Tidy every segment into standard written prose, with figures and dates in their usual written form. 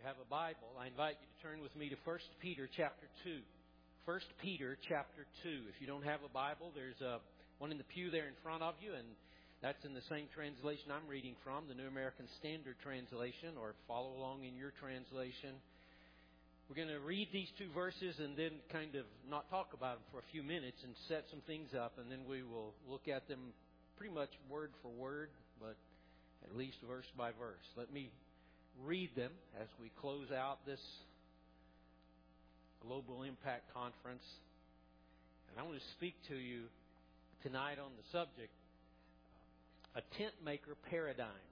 you have a Bible, I invite you to turn with me to 1 Peter chapter 2. 1 Peter chapter 2. If you don't have a Bible, there's one in the pew there in front of you, and that's in the same translation I'm reading from, the New American Standard Translation, or follow along in your translation. We're going to read these two verses and then kind of not talk about them for a few minutes and set some things up, and then we will look at them pretty much word for word, but at least verse by verse. Let me read them as we close out this Global Impact Conference. And I want to speak to you tonight on the subject, a tent maker paradigm.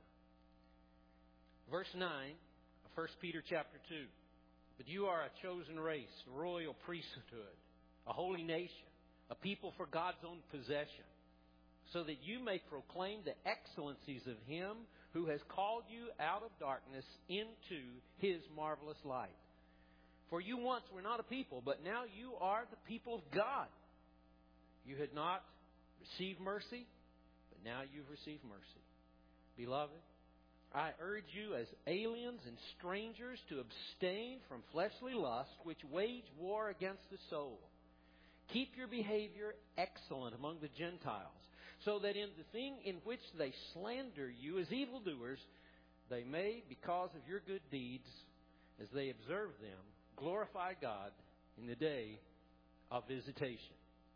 Verse 9 of 1 Peter chapter 2. But you are a chosen race, a royal priesthood, a holy nation, a people for God's own possession, so that you may proclaim the excellencies of Him who has called you out of darkness into His marvelous light. For you once were not a people, but now you are the people of God. You had not received mercy, but now you've received mercy. Beloved, I urge you as aliens and strangers to abstain from fleshly lust, which wage war against the soul. Keep your behavior excellent among the Gentiles, so that in the thing in which they slander you as evildoers, they may, because of your good deeds, as they observe them, glorify God in the day of visitation.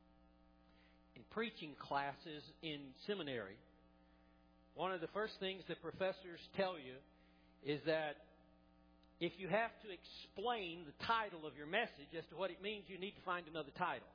In preaching classes in seminary, one of the first things that professors tell you is that if you have to explain the title of your message as to what it means, you need to find another title.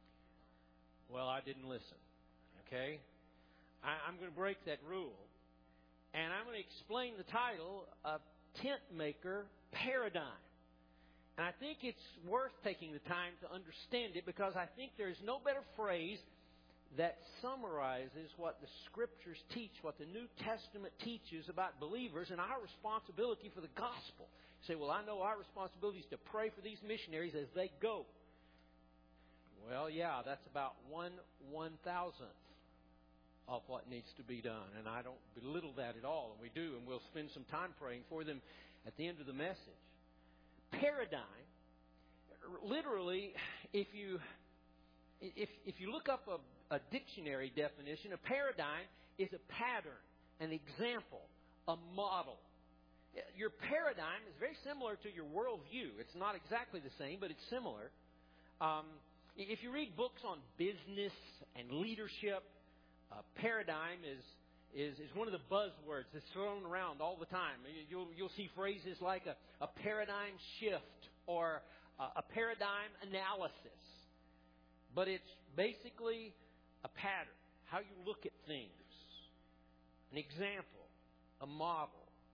Well, I didn't listen. Okay? I'm going to break that rule. And I'm going to explain the title of Tent Maker Paradigm. And I think it's worth taking the time to understand it, because I think there's no better phrase that summarizes what the Scriptures teach, what the New Testament teaches about believers and our responsibility for the gospel. You say, well, I know our responsibility is to pray for these missionaries as they go. Well, yeah, that's about 1/1000th of what needs to be done. And I don't belittle that at all. And we do, and we'll spend some time praying for them at the end of the message. Paradigm, literally, if you look up a dictionary definition, a paradigm is a pattern, an example, a model. Your paradigm is very similar to your worldview. It's not exactly the same, but it's similar. If you read books on business and leadership, paradigm is one of the buzzwords that's thrown around all the time. You'll see phrases like a paradigm shift or a paradigm analysis. But it's basically a pattern, how you look at things, an example, a model.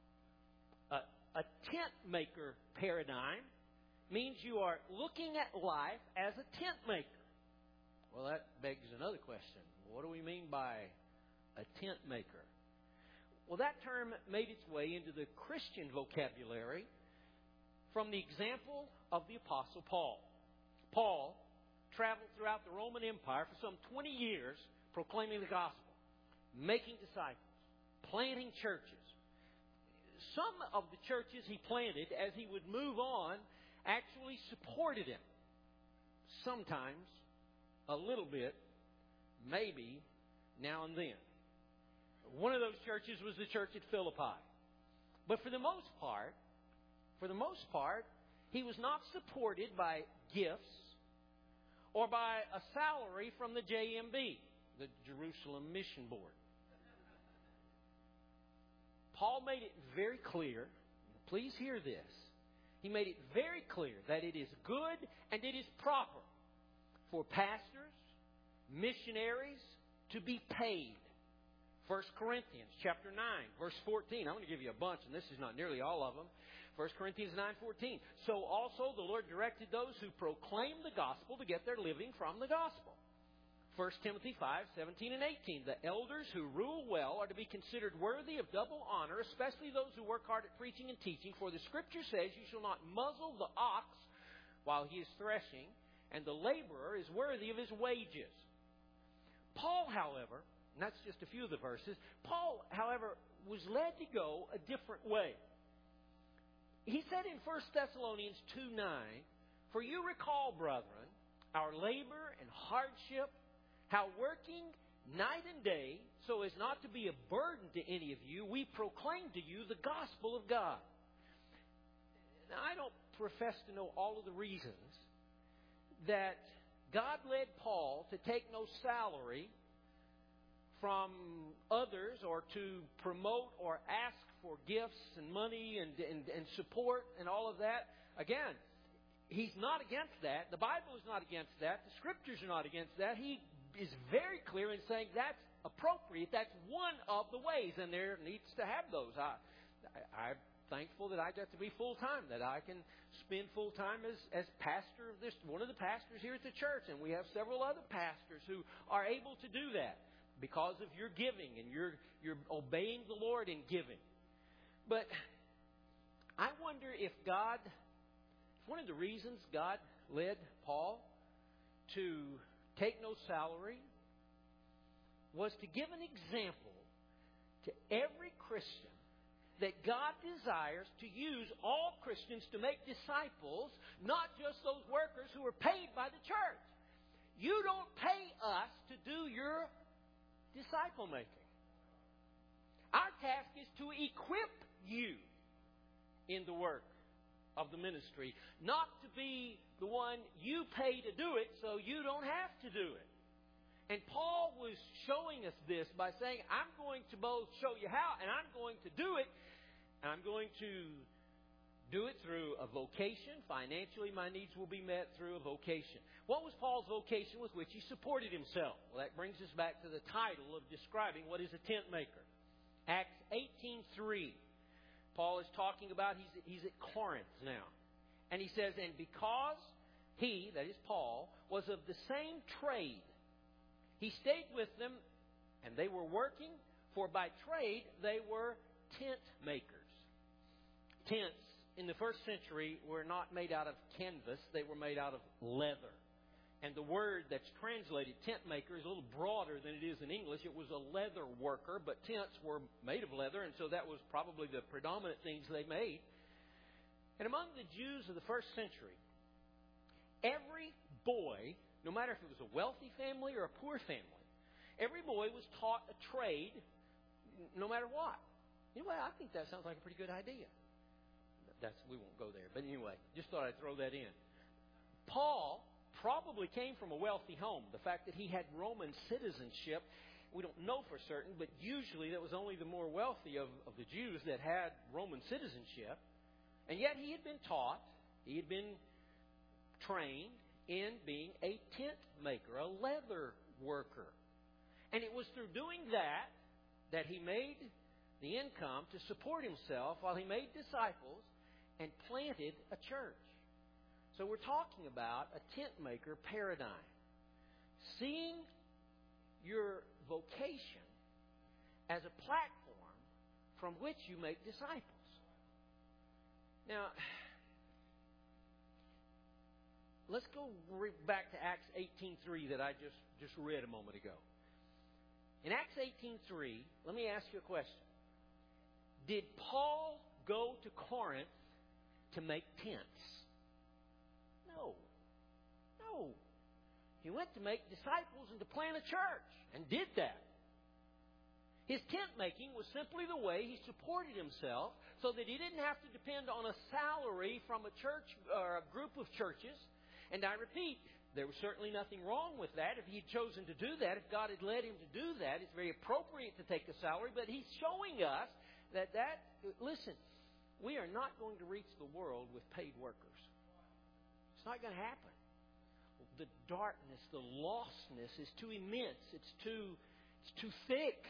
A tent maker paradigm means you are looking at life as a tent maker. Well, that begs another question. What do we mean by a tent maker? Well, that term made its way into the Christian vocabulary from the example of the Apostle Paul. Paul traveled throughout the Roman Empire for some 20 years proclaiming the gospel, making disciples, planting churches. Some of the churches he planted as he would move on actually supported him. Sometimes, a little bit, maybe, now and then. One of those churches was the church at Philippi. But for the most part, he was not supported by gifts or by a salary from the JMB, the Jerusalem Mission Board. Paul made it very clear, please hear this, he made it very clear that it is good and it is proper for pastors, missionaries to be paid. 1 Corinthians chapter 9, verse 14. I'm going to give you a bunch, and this is not nearly all of them. 1 Corinthians 9:14. So also the Lord directed those who proclaim the gospel to get their living from the gospel. 1 Timothy 5:17 and 18. The elders who rule well are to be considered worthy of double honor, especially those who work hard at preaching and teaching. For the Scripture says, you shall not muzzle the ox while he is threshing, and the laborer is worthy of his wages. Paul, however, and that's just a few of the verses, Paul, however, was led to go a different way. he said in 1 Thessalonians 2:9, "For you recall, brethren, our labor and hardship, how working night and day, so as not to be a burden to any of you, we proclaim to you the gospel of God." Now, I don't profess to know all of the reasons that God led Paul to take no salary from others or to promote or ask for gifts and money and support and all of that. Again, he's not against that. The Bible is not against that. The Scriptures are not against that. He is very clear in saying that's appropriate. That's one of the ways, and there needs to have those. I'm thankful that I get to be full-time, that I can spend full-time as pastor of this, one of the pastors here at the church, and we have several other pastors who are able to do that because of your giving and you're obeying the Lord in giving. But I wonder if one of the reasons God led Paul to take no salary was to give an example to every Christian that God desires to use all Christians to make disciples, not just those workers who are paid by the church. You don't pay us to do your disciple making. Our task is to equip you in the work of the ministry, not to be the one you pay to do it so you don't have to do it. And Paul was showing us this by saying, I'm going to both show you how, and I'm going to do it. And I'm going to do it through a vocation. Financially, my needs will be met through a vocation. What was Paul's vocation with which he supported himself? Well, that brings us back to the title of describing what is a tent maker. Acts 18:3. Paul is talking about, he's at Corinth now. And he says, and because he, that is Paul, was of the same trade, he stayed with them, and they were working, for by trade they were tent makers. Tents in the first century were not made out of canvas, they were made out of leather. And the word that's translated tent maker is a little broader than it is in English. It was a leather worker, but tents were made of leather, and so that was probably the predominant things they made. And among the Jews of the first century, every boy, no matter if it was a wealthy family or a poor family, every boy was taught a trade no matter what. Anyway, I think that sounds like a pretty good idea. We won't go there. But anyway, just thought I'd throw that in. Paul probably came from a wealthy home. The fact that he had Roman citizenship, we don't know for certain, but usually that was only the more wealthy of the Jews that had Roman citizenship. And yet he had been taught, he had been trained in being a tent maker, a leather worker. And it was through doing that he made the income to support himself while he made disciples and planted a church. So we're talking about a tent maker paradigm. Seeing your vocation as a platform from which you make disciples. Now, let's go back to Acts 18:3 that I just read a moment ago. In Acts 18:3, let me ask you a question. Did Paul go to Corinth to make tents? No. He went to make disciples and to plant a church, and did that. His tent making was simply the way he supported himself so that he didn't have to depend on a salary from a church or a group of churches. And I repeat, there was certainly nothing wrong with that if he had chosen to do that. If God had led him to do that, it's very appropriate to take a salary. But he's showing us listen, we are not going to reach the world with paid workers. It's not going to happen. The darkness, the lostness is too immense. It's too thick.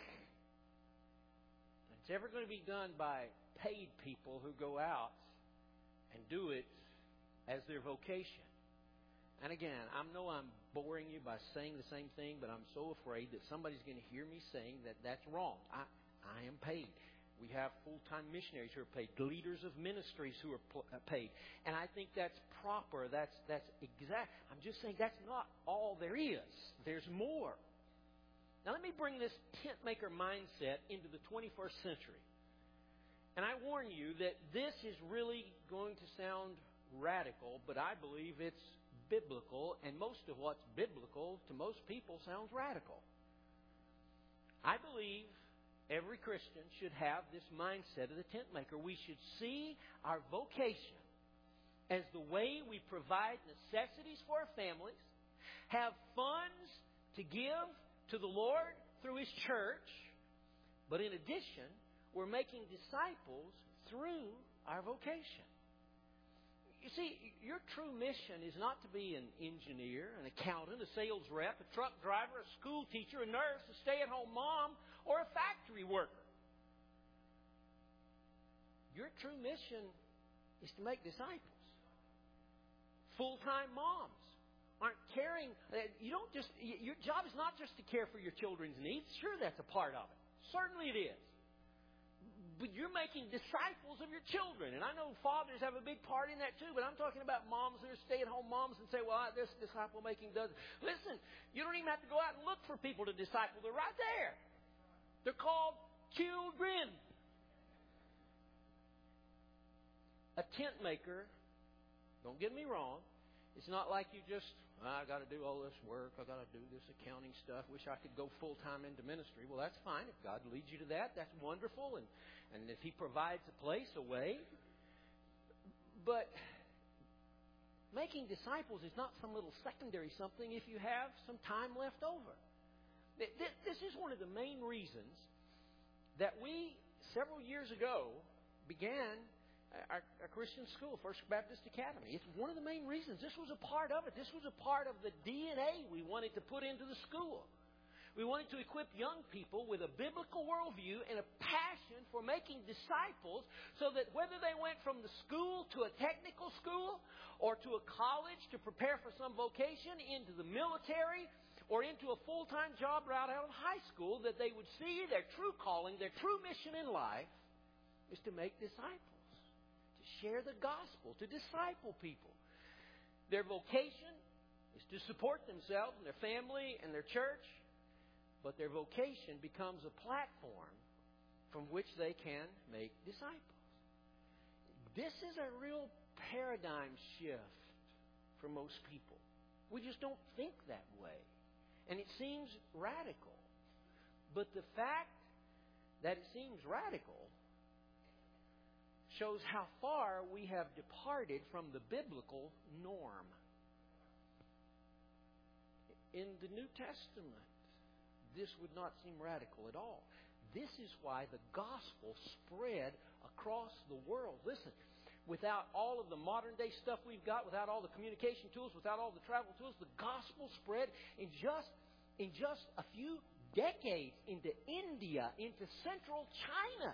It's ever going to be done by paid people who go out and do it as their vocation. And again, I know I'm boring you by saying the same thing, but I'm so afraid that somebody's going to hear me saying that that's wrong. I am paid. We have full-time missionaries who are paid, leaders of ministries who are paid. And I think that's proper. That's exact. I'm just saying that's not all there is. There's more. Now let me bring this tent maker mindset into the 21st century. And I warn you that this is really going to sound radical, but I believe it's biblical, and most of what's biblical to most people sounds radical. I believe every Christian should have this mindset of the tent maker. We should see our vocation as the way we provide necessities for our families, have funds to give to the Lord through His church, but in addition, we're making disciples through our vocation. You see, your true mission is not to be an engineer, an accountant, a sales rep, a truck driver, a school teacher, a nurse, a stay-at-home mom, or a factory worker. Your true mission is to make disciples. Full-time moms aren't caring. Your job is not just to care for your children's needs. Sure, that's a part of it. Certainly it is. But you're making disciples of your children. And I know fathers have a big part in that too, but I'm talking about moms that are stay-at-home moms and say, well, this disciple-making doesn't. Listen, you don't even have to go out and look for people to disciple. They're right there. They're called children. A tent maker, don't get me wrong, it's not like you just, I got to do all this work, I got to do this accounting stuff, wish I could go full-time into ministry. Well, that's fine. If God leads you to that, that's wonderful. And if He provides a place, a way. But making disciples is not some little secondary something if you have some time left over. This is one of the main reasons that we, several years ago, began our Christian school, First Baptist Academy. It's one of the main reasons. This was a part of it. This was a part of the DNA we wanted to put into the school. We wanted to equip young people with a biblical worldview and a passion for making disciples so that whether they went from the school to a technical school or to a college to prepare for some vocation, into the military, or into a full-time job right out of high school, that they would see their true calling, their true mission in life is to make disciples. Share the gospel, to disciple people. Their vocation is to support themselves and their family and their church, but their vocation becomes a platform from which they can make disciples. This is a real paradigm shift for most people. We just don't think that way. And it seems radical. But the fact that it seems radical shows how far we have departed from the biblical norm. In the New Testament, this would not seem radical at all. This is why the gospel spread across the world. Listen, without all of the modern day stuff we've got, without all the communication tools, without all the travel tools, the gospel spread in just a few decades into India, into central China.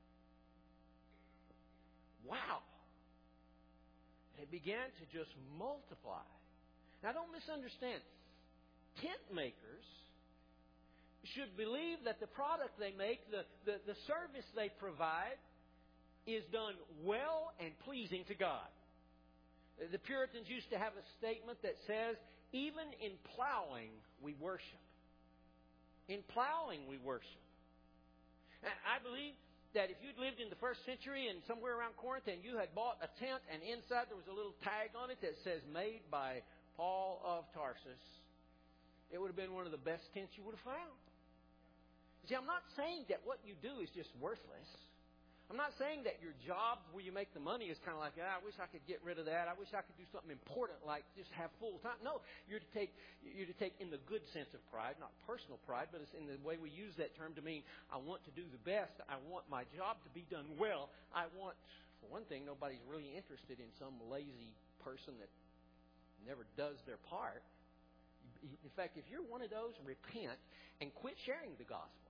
Wow. It began to just multiply. Now, don't misunderstand. Tent makers should believe that the product they make, the service they provide, is done well and pleasing to God. The Puritans used to have a statement that says, even in plowing, we worship. In plowing, we worship. And I believe that if you'd lived in the first century and somewhere around Corinth and you had bought a tent and inside there was a little tag on it that says made by Paul of Tarsus, it would have been one of the best tents you would have found. See, I'm not saying that what you do is just worthless. I'm not saying that your job where you make the money is kind of like, I wish I could get rid of that. I wish I could do something important like just have full time. No, you're to take in the good sense of pride, not personal pride, but it's in the way we use that term to mean I want to do the best. I want my job to be done well. I want, for one thing, nobody's really interested in some lazy person that never does their part. In fact, if you're one of those, repent and quit sharing the gospel.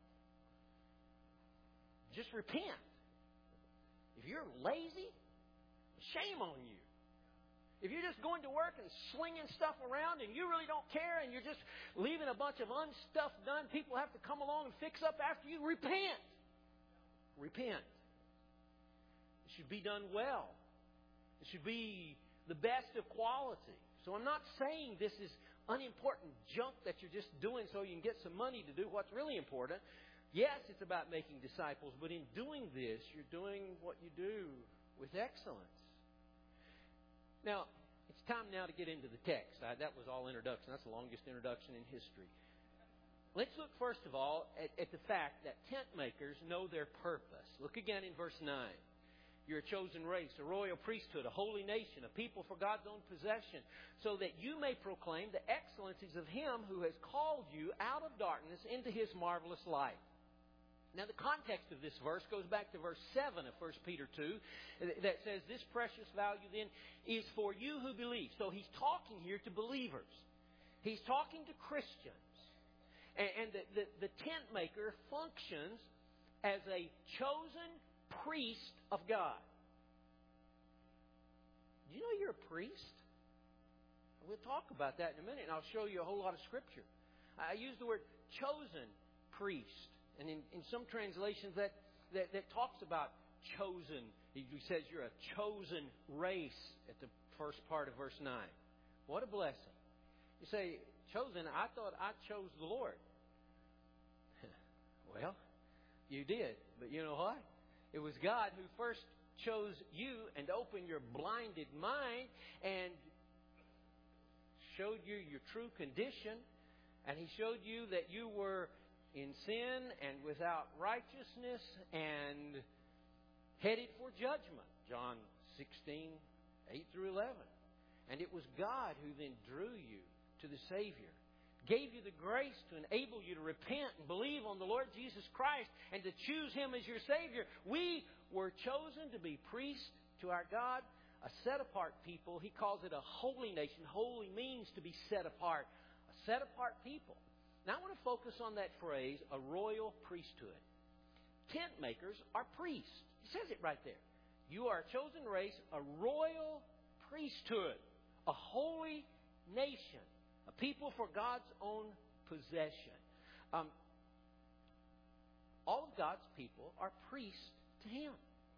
Just repent. If you're lazy, shame on you. If you're just going to work and slinging stuff around and you really don't care and you're just leaving a bunch of unstuff done, people have to come along and fix up after you, repent. Repent. It should be done well. It should be the best of quality. So I'm not saying this is unimportant junk that you're just doing so you can get some money to do what's really important. Yes, it's about making disciples, but in doing this, you're doing what you do with excellence. Now, it's time now to get into the text. That was all introduction. That's the longest introduction in history. Let's look first of all at the fact that tent makers know their purpose. Look again in verse 9. You're a chosen race, a royal priesthood, a holy nation, a people for God's own possession, so that you may proclaim the excellencies of Him who has called you out of darkness into His marvelous light. Now, the context of this verse goes back to verse 7 of 1 Peter 2 that says, this precious value then is for you who believe. So he's talking here to believers. He's talking to Christians. And the tent maker functions as a chosen priest of God. Do you know you're a priest? We'll talk about that in a minute, and I'll show you a whole lot of Scripture. I use the word chosen priest. And in some translations that talks about chosen. He says you're a chosen race at the first part of verse 9. What a blessing. You say, chosen, I thought I chose the Lord. Well, you did. But you know what? It was God who first chose you and opened your blinded mind and showed you your true condition. And He showed you that you were in sin and without righteousness and headed for judgment. John 16, 8 through 11. And it was God who then drew you to the Savior. Gave you the grace to enable you to repent and believe on the Lord Jesus Christ and to choose Him as your Savior. We were chosen to be priests to our God, a set-apart people. He calls it a holy nation. Holy means to be set apart. A set-apart people. Now I want to focus on that phrase, a royal priesthood. Tent makers are priests. He says it right there. You are a chosen race, a royal priesthood, a holy nation, a people for God's own possession. All of God's people are priests to Him.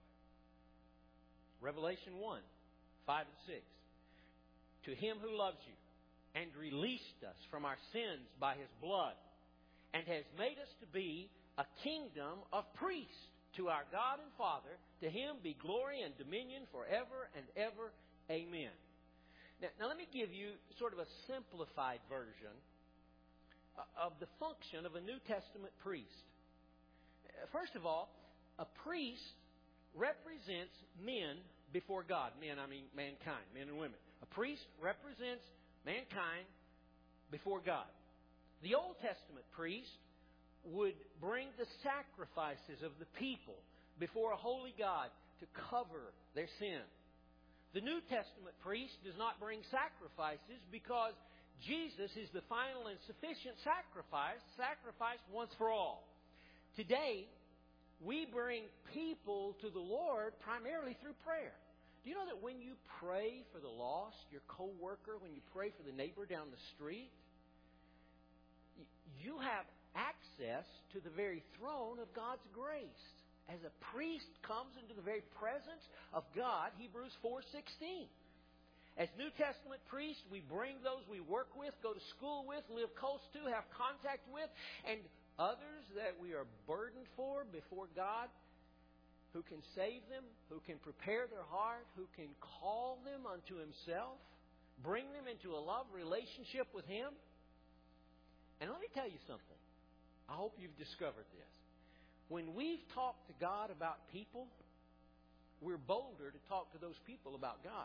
Revelation 1, 5 and 6. To Him who loves you and released us from our sins by His blood, and has made us to be a kingdom of priests to our God and Father. To Him be glory and dominion forever and ever. Amen. Now let me give you sort of a simplified version of the function of a New Testament priest. First of all, a priest represents men before God. Men, I mean mankind, men and women. A priest represents mankind before God. The Old Testament priest would bring the sacrifices of the people before a holy God to cover their sin. The New Testament priest does not bring sacrifices because Jesus is the final and sufficient sacrifice, sacrificed once for all. Today, we bring people to the Lord primarily through prayer. Do you know that when you pray for the lost, your co-worker, when you pray for the neighbor down the street, you have access to the very throne of God's grace. As a priest comes into the very presence of God, Hebrews 4:16. As New Testament priests, we bring those we work with, go to school with, live close to, have contact with, and others that we are burdened for before God, who can save them, who can prepare their heart, who can call them unto Himself, bring them into a love relationship with Him. And let me tell you something. I hope you've discovered this. When we've talked to God about people, we're bolder to talk to those people about God.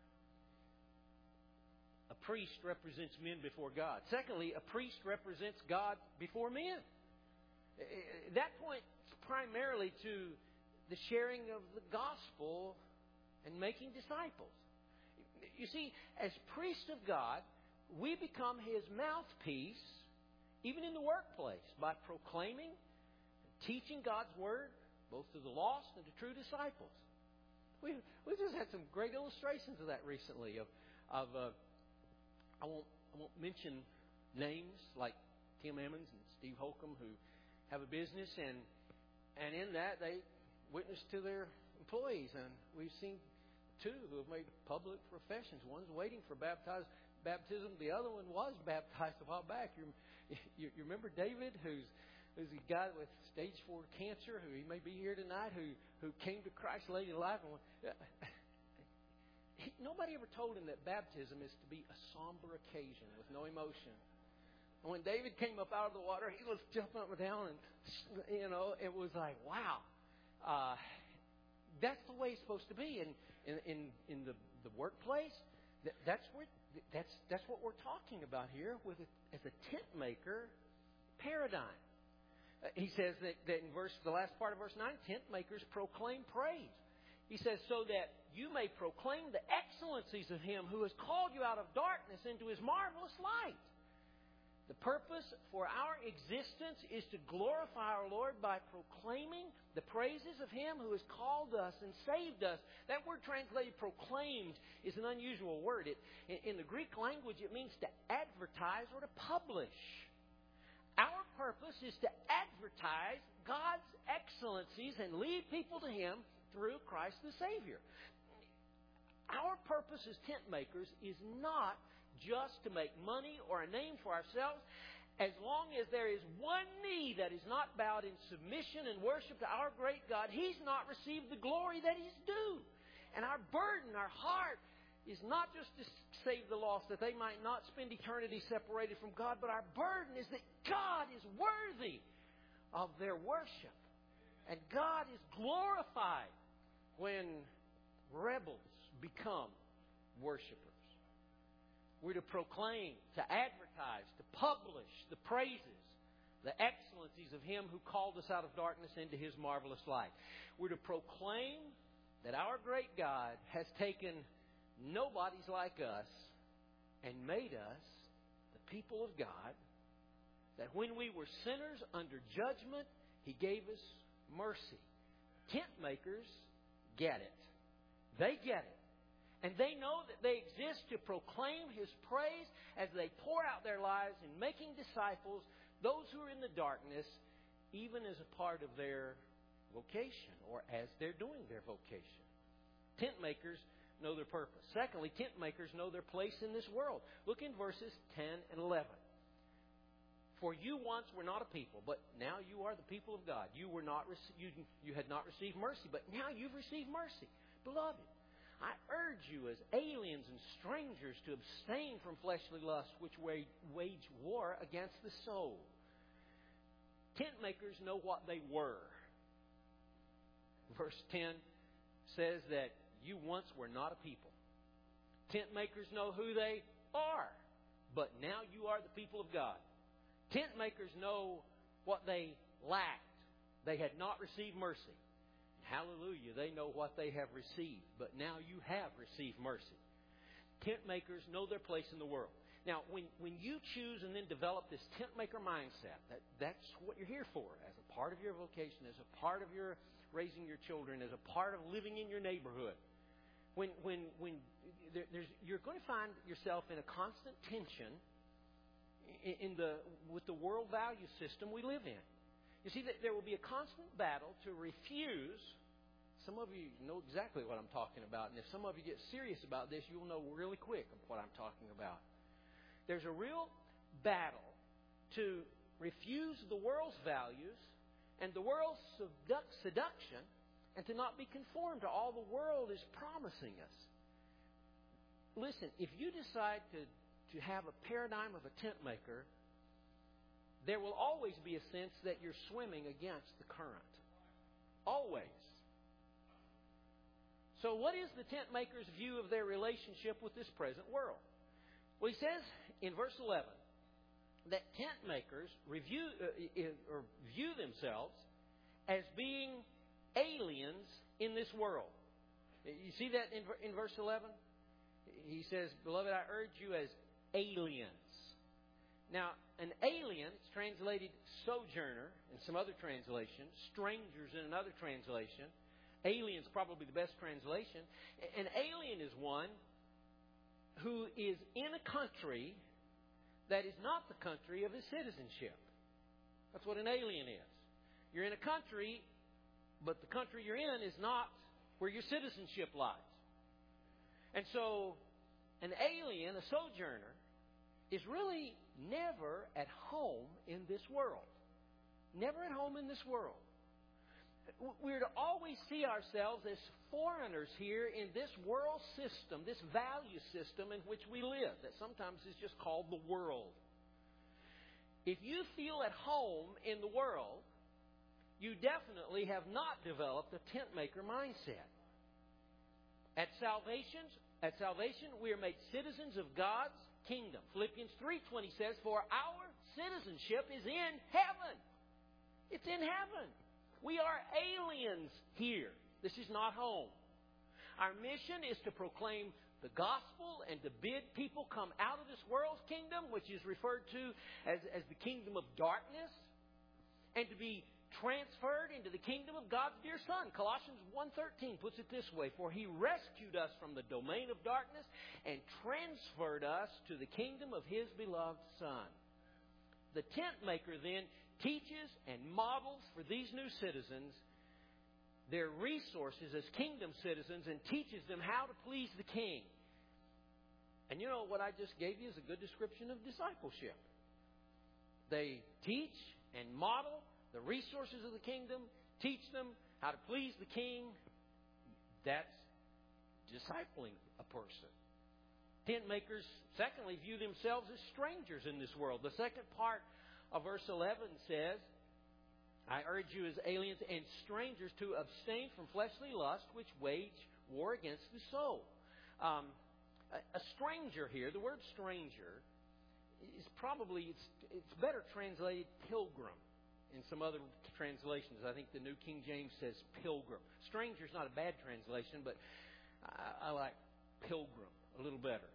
A priest represents men before God. Secondly, a priest represents God before men. That points primarily to the sharing of the gospel and making disciples. You see, as priests of God, we become His mouthpiece, even in the workplace, by proclaiming and teaching God's Word, both to the lost and to true disciples. We've just had some great illustrations of that recently. I won't mention names like Tim Emmons and Steve Holcomb, who have a business, and in that they witness to their employees, and we've seen two who have made public professions. One's waiting for baptism. The other one was baptized a while back. You remember David, who's There's a guy with stage 4 cancer who he may be here tonight who came to Christ late in life. Nobody ever told him that baptism is to be a somber occasion with no emotion. When David came up out of the water, he was jumping up and down, and it was like, wow, that's the way it's supposed to be. And in the workplace, that's what we're talking about here with as a tent maker paradigm. He says that in the last part of verse 9, tent makers proclaim praise. He says, so that you may proclaim the excellencies of Him who has called you out of darkness into His marvelous light. The purpose for our existence is to glorify our Lord by proclaiming the praises of Him who has called us and saved us. That word translated proclaimed is an unusual word. In the Greek language, it means to advertise or to publish. Our purpose is to advertise God's excellencies and lead people to Him through Christ the Savior. Our purpose as tent makers is not just to make money or a name for ourselves. As long as there is one knee that is not bowed in submission and worship to our great God, He's not received the glory that He's due. And our burden, our heart, is not just to save the lost, that they might not spend eternity separated from God, but our burden is that God is worthy of their worship. And God is glorified when rebels become worshipers. We're to proclaim, to advertise, to publish the praises, the excellencies of Him who called us out of darkness into His marvelous light. We're to proclaim that our great God has taken nobodies like us and made us the people of God, that when we were sinners under judgment, He gave us mercy. Tent makers get it. They get it. And they know that they exist to proclaim His praise as they pour out their lives in making disciples, those who are in the darkness, even as a part of their vocation or as they're doing their vocation. Tent makers know their purpose. Secondly, tent makers know their place in this world. Look in verses 10 and 11. For you once were not a people, but now you are the people of God. You had not received mercy, but now you've received mercy. Beloved, I urge you as aliens and strangers to abstain from fleshly lusts which wage war against the soul. Tent makers know what they were. Verse 10 says that you once were not a people. Tent makers know who they are, but now you are the people of God. Tent makers know what they lacked. They had not received mercy. Hallelujah, they know what they have received, but now you have received mercy. Tent makers know their place in the world. Now, when you choose and then develop this tent maker mindset, that's what you're here for, as a part of your vocation, as a part of your raising your children, as a part of living in your neighborhood. When you're going to find yourself in a constant tension with the world value system we live in. You see, that there will be a constant battle to refuse. Some of you know exactly what I'm talking about. And if some of you get serious about this, you'll know really quick what I'm talking about. There's a real battle to refuse the world's values and the world's seduction and to not be conformed to all the world is promising us. Listen, if you decide to have a paradigm of a tent maker, there will always be a sense that you're swimming against the current. Always. So what is the tent maker's view of their relationship with this present world? Well, he says in verse 11 that tent makers view themselves as being aliens in this world. You see that in verse 11? He says, beloved, I urge you as aliens. Now, an alien is translated sojourner in some other translation, strangers in another translation. Alien is probably the best translation. An alien is one who is in a country that is not the country of his citizenship. That's what an alien is. You're in a country, but the country you're in is not where your citizenship lies. And so, an alien, a sojourner, is really never at home in this world. never at home in this world. We're to always see ourselves as foreigners here in this world system, this value system in which we live, that sometimes is just called the world. If you feel at home in the world, you definitely have not developed a tent maker mindset. At salvation, we are made citizens of God's kingdom. Philippians 3:20 says, "For our citizenship is in heaven." It's in heaven. We are aliens here. This is not home. Our mission is to proclaim the gospel and to bid people come out of this world's kingdom, which is referred to as the kingdom of darkness, and to be transferred into the kingdom of God's dear Son. Colossians 1:13 puts it this way, "For He rescued us from the domain of darkness and transferred us to the kingdom of His beloved Son." The tent maker then teaches and models for these new citizens their resources as kingdom citizens and teaches them how to please the King. And you know what I just gave you is a good description of discipleship. They teach and model the resources of the kingdom, teach them how to please the King. That's discipling a person. Tent makers, secondly, view themselves as strangers in this world. The second part of verse 11 says, "I urge you as aliens and strangers to abstain from fleshly lust, which wage war against the soul." A stranger here, the word stranger, is probably, it's better translated pilgrim. In some other translations, I think the New King James says pilgrim. Stranger is not a bad translation, but I like pilgrim a little better.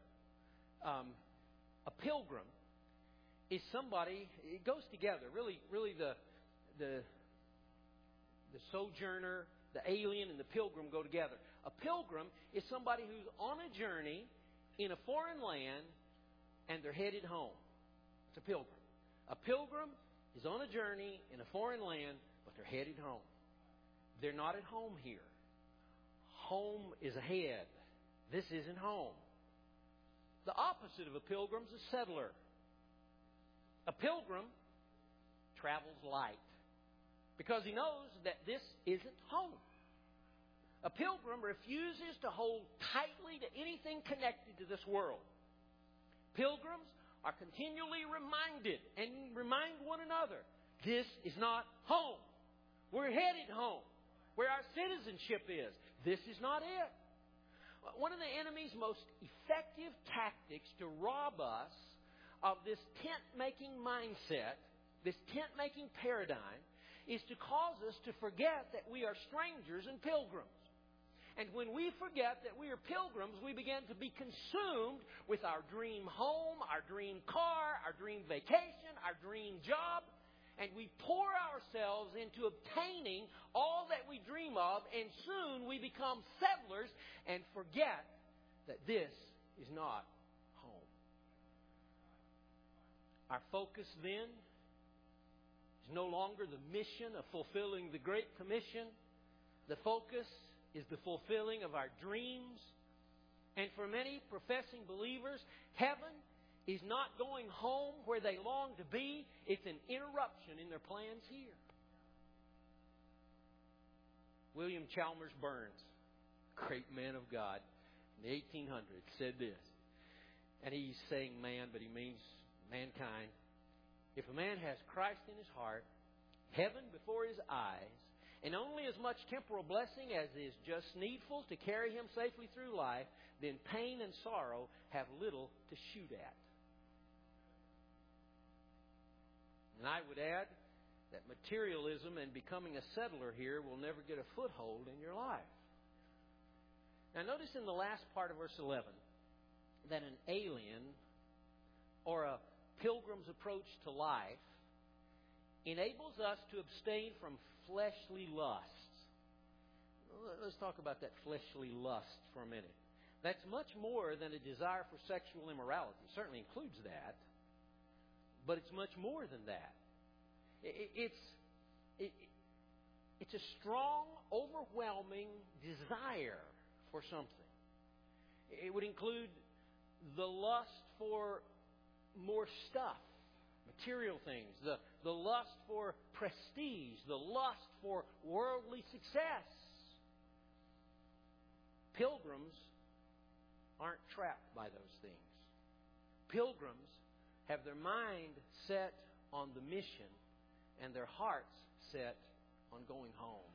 A pilgrim is somebody, it goes together. Really the sojourner, the alien, and the pilgrim go together. A pilgrim is somebody who's on a journey in a foreign land and they're headed home. It's a pilgrim. A pilgrim is on a journey in a foreign land, but they're headed home. They're not at home here. Home is ahead. This isn't home. The opposite of a pilgrim is a settler. A pilgrim travels light because he knows that this isn't home. A pilgrim refuses to hold tightly to anything connected to this world. Pilgrims are continually reminded and remind one another, this is not home. We're headed home, where our citizenship is. This is not it. One of the enemy's most effective tactics to rob us of this tent-making mindset, this tent-making paradigm, is to cause us to forget that we are strangers and pilgrims. And when we forget that we are pilgrims, we begin to be consumed with our dream home, our dream car, our dream vacation, our dream job. And we pour ourselves into obtaining all that we dream of, and soon we become settlers and forget that this is not home. Our focus then is no longer the mission of fulfilling the Great Commission. The focus is the fulfilling of our dreams. And for many professing believers, heaven is not going home where they long to be. It's an interruption in their plans here. William Chalmers Burns, great man of God in the 1800s, said this. And he's saying man, but he means mankind. If a man has Christ in his heart, heaven before his eyes, and only as much temporal blessing as is just needful to carry him safely through life, then pain and sorrow have little to shoot at. And I would add that materialism and becoming a settler here will never get a foothold in your life. Now notice in the last part of verse 11 that an alien or a pilgrim's approach to life enables us to abstain from fleshly lusts. Let's talk about that fleshly lust for a minute. That's much more than a desire for sexual immorality. It certainly includes that, but it's much more than that. It's a strong, overwhelming desire for something. It would include the lust for more stuff, material things, the lust for prestige, the lust for worldly success. Pilgrims aren't trapped by those things. Pilgrims have their mind set on the mission and their hearts set on going home.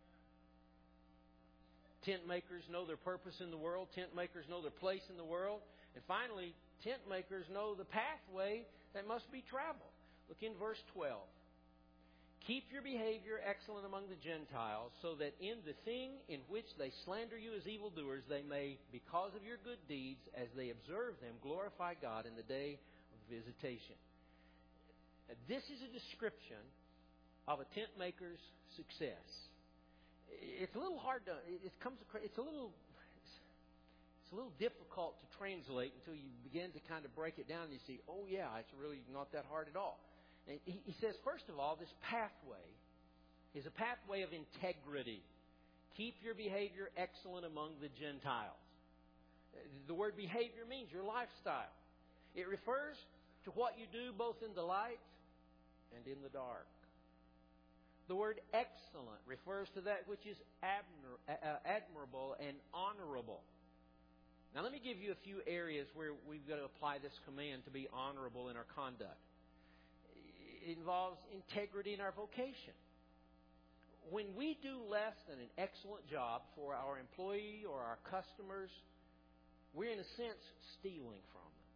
Tent makers know their purpose in the world. Tent makers know their place in the world. And finally, tent makers know the pathway that must be traveled. Look in verse 12. Keep your behavior excellent among the Gentiles, so that in the thing in which they slander you as evildoers, they may, because of your good deeds, as they observe them, glorify God in the day of visitation. This is a description of a tent maker's success. It's a little hard to. It's a little difficult to translate until you begin to kind of break it down and you see, oh yeah, it's really not that hard at all. And he says, first of all, this pathway is a pathway of integrity. Keep your behavior excellent among the Gentiles. The word behavior means your lifestyle. It refers to what you do both in the light and in the dark. The word excellent refers to that which is admirable and honorable. Now let me give you a few areas where we've got to apply this command to be honorable in our conduct. It involves integrity in our vocation. When we do less than an excellent job for our employee or our customers, we're in a sense stealing from them.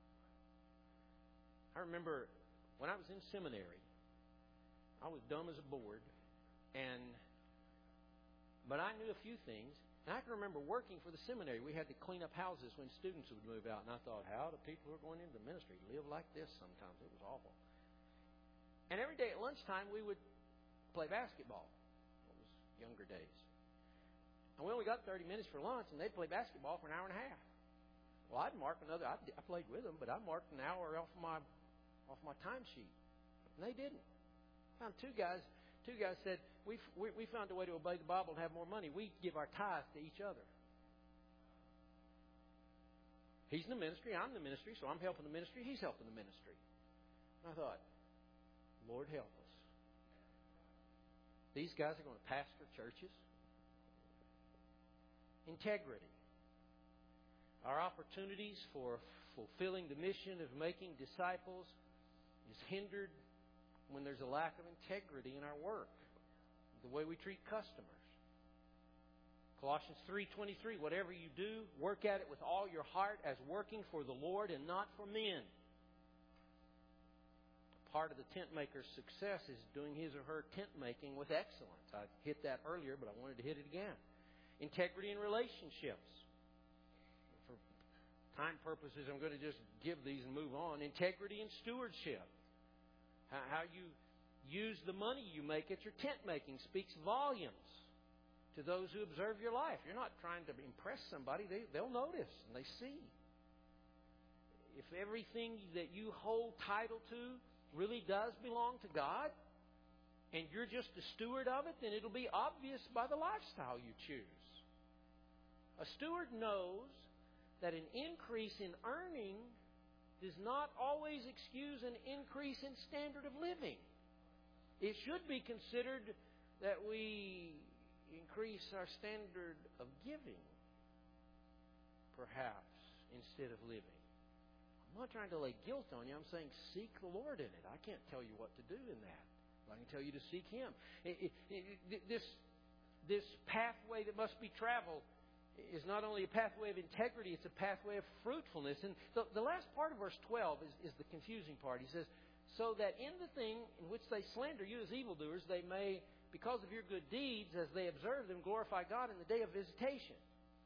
I remember when I was in seminary, I was dumb as a board, but I knew a few things. And I can remember working for the seminary. We had to clean up houses when students would move out. And I thought, how do people who are going into the ministry live like this sometimes? It was awful. And every day at lunchtime, we would play basketball. It was younger days. And we only got 30 minutes for lunch, and they'd play basketball for an hour and a half. Well, I'd mark another. I played with them, but I marked an hour off my timesheet. And they didn't. I found two guys said, we found a way to obey the Bible and have more money. We give our tithe to each other. He's in the ministry, I'm in the ministry, so I'm helping the ministry, he's helping the ministry. And I thought, Lord help us. These guys are going to pastor churches. Integrity. Our opportunities for fulfilling the mission of making disciples is hindered when there's a lack of integrity in our work, the way we treat customers. Colossians 3:23, whatever you do, work at it with all your heart as working for the Lord and not for men. Part of the tent maker's success is doing his or her tent making with excellence. I hit that earlier, but I wanted to hit it again. Integrity in relationships. For time purposes, I'm going to just give these and move on. Integrity in stewardship. How you use the money you make at your tent making speaks volumes to those who observe your life. You're not trying to impress somebody. They'll notice and they see. If everything that you hold title to really does belong to God, and you're just a steward of it, then it'll be obvious by the lifestyle you choose. A steward knows that an increase in earning does not always excuse an increase in standard of living. It should be considered that we increase our standard of giving, perhaps, instead of living. I'm not trying to lay guilt on you. I'm saying seek the Lord in it. I can't tell you what to do in that. But I can tell you to seek Him. This pathway that must be traveled is not only a pathway of integrity, it's a pathway of fruitfulness. And the last part of verse 12 is the confusing part. He says, so that in the thing in which they slander you as evildoers, they may, because of your good deeds, as they observe them, glorify God in the day of visitation.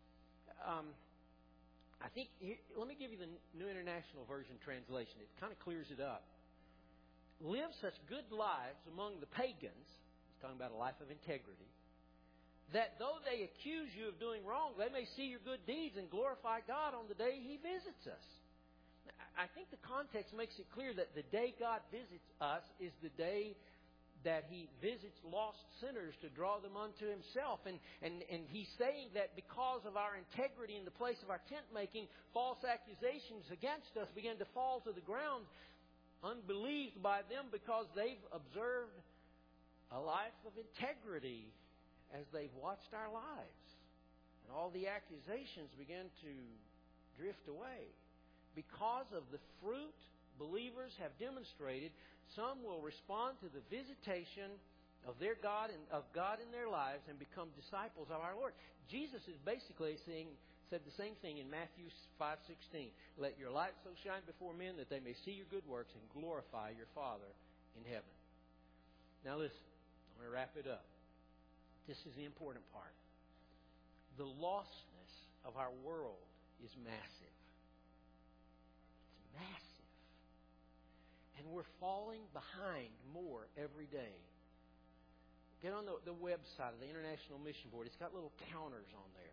I think, let me give you the New International Version translation. It kind of clears it up. Live such good lives among the pagans, he's talking about a life of integrity, that though they accuse you of doing wrong, they may see your good deeds and glorify God on the day He visits us. I think the context makes it clear that the day God visits us is the day that He visits lost sinners to draw them unto Himself. And He's saying that because of our integrity in the place of our tent making, false accusations against us begin to fall to the ground. unbelieved by them because they've observed a life of integrity as they've watched our lives. And all the accusations began to drift away. Because of the fruit believers have demonstrated, some will respond to the visitation of their God and of God in their lives and become disciples of our Lord. Jesus is basically said the same thing in Matthew 5:16. Let your light so shine before men that they may see your good works and glorify your Father in heaven. Now listen, I'm going to wrap it up. This is the important part. The lostness of our world is massive. It's massive. And we're falling behind more every day. Get on the website of the International Mission Board. It's got little counters on there.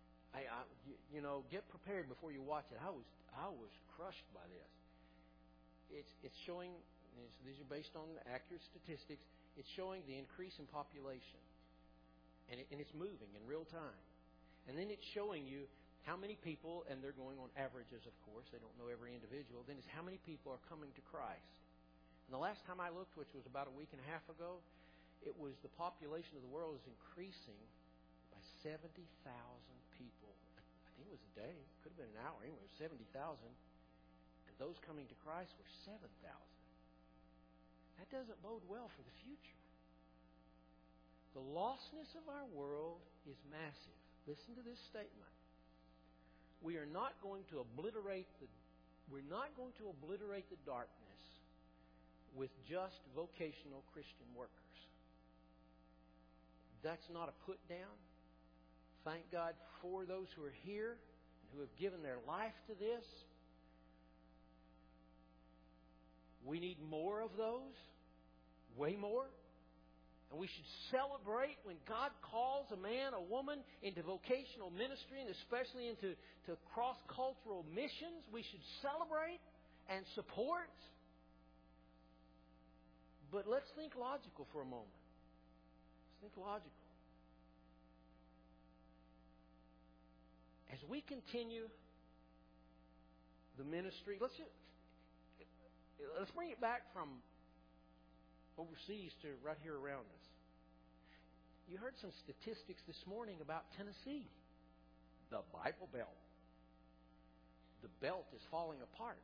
Get prepared before you watch it. I was crushed by this. It's showing. These are based on accurate statistics. It's showing the increase in population, and it's moving in real time. And then it's showing you how many people, and they're going on averages, of course. They don't know every individual. Then it's how many people are coming to Christ. And the last time I looked, which was about a week and a half ago, it was the population of the world is increasing by 70,000 people. I think it was a day. It could have been an hour. Anyway, it was 70,000. And those coming to Christ were 7,000. That doesn't bode well for the future. The lostness of our world is massive. Listen to this statement. We are not going to obliterate the darkness with just vocational Christian workers. That's not a put down. Thank God for those who are here and who have given their life to this. We need more of those, way more. And we should celebrate when God calls a man, a woman into vocational ministry and especially into cross-cultural missions. We should celebrate and support. But let's think logical for a moment. Let's think logical. As we continue the ministry, let's bring it back from overseas to right here around us. You heard some statistics this morning about Tennessee, the Bible Belt. The belt is falling apart.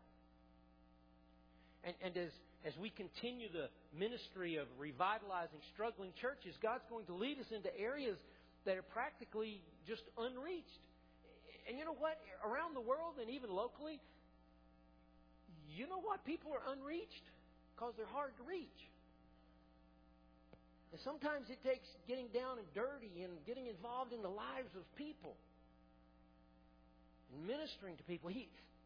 And as we continue the ministry of revitalizing struggling churches, God's going to lead us into areas that are practically just unreached. And you know what? Around the world and even locally, you know what? People are unreached because they're hard to reach. And sometimes it takes getting down and dirty and getting involved in the lives of people and ministering to people.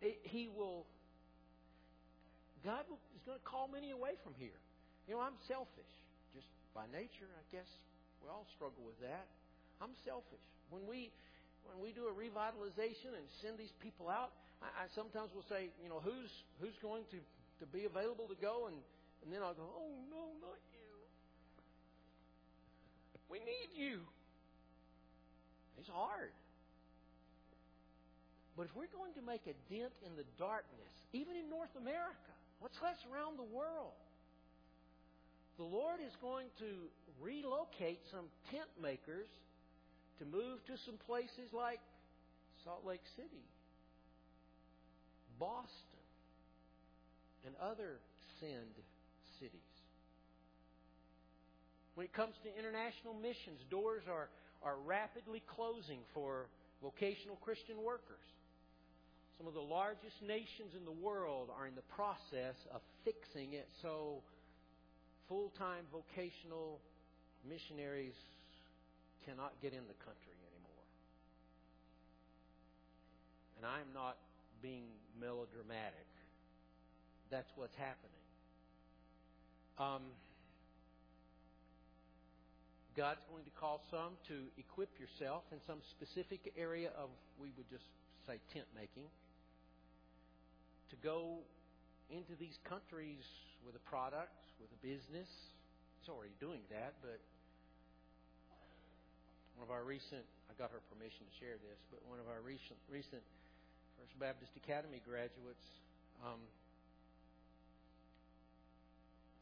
God is going to call many away from here. You know, I'm selfish. Just by nature, I guess we all struggle with that. I'm selfish. When we do a revitalization and send these people out, I sometimes will say, you know, who's going to be available to go? And then I'll go, oh, no, not you. We need you. It's hard. But if we're going to make a dent in the darkness, even in North America, what's less around the world, the Lord is going to relocate some tent makers to move to some places like Salt Lake City, Boston, and other send cities. When it comes to international missions, doors are rapidly closing for vocational Christian workers. Some of the largest nations in the world are in the process of fixing it so full-time vocational missionaries cannot get in the country anymore. And I'm not being melodramatic. That's what's happening. God's going to call some to equip yourself in some specific area of, we would just say, tent making, to go into these countries with a product, with a business. It's already doing that, but one of our recent, I got her permission to share this, but one of our recent First Baptist Academy graduates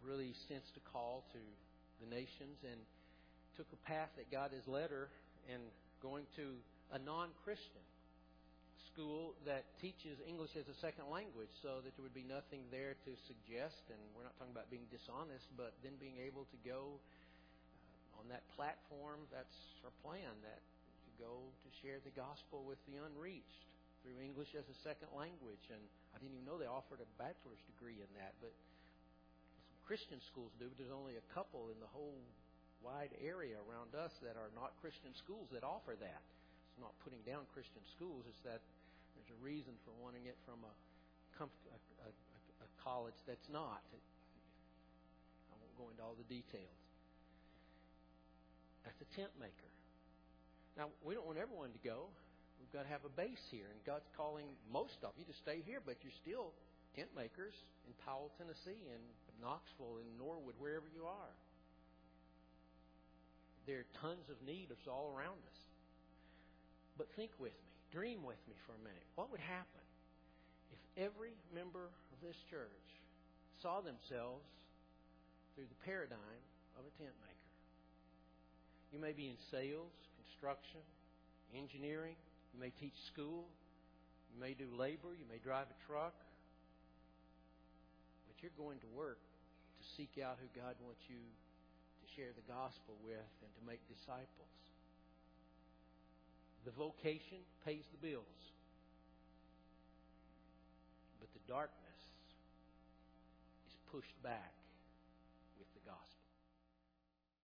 really sensed a call to the nations and took a path that God has led her in going to a non-Christian school that teaches English as a second language, so that there would be nothing there to suggest, and we're not talking about being dishonest, but then being able to go on that platform. That's our plan, that to go to share the gospel with the unreached through English as a second language. And I didn't even know they offered a bachelor's degree in that, but some Christian schools do, but there's only a couple in the whole wide area around us that are not Christian schools that offer that. It's not putting down Christian schools, it's that there's a reason for wanting it from a college that's not. I won't go into all the details. That's a tent maker. Now, we don't want everyone to go. We've got to have a base here, and God's calling most of you to stay here, but you're still tent makers in Powell, Tennessee, and Knoxville, and Norwood, wherever you are. There are tons of need all around us. But think with me, dream with me for a minute. What would happen if every member of this church saw themselves through the paradigm of a tent maker? You may be in sales, construction, engineering. You may teach school. You may do labor. You may drive a truck. But you're going to work to seek out who God wants you to share the gospel with and to make disciples. The vocation pays the bills. But the darkness is pushed back with the gospel.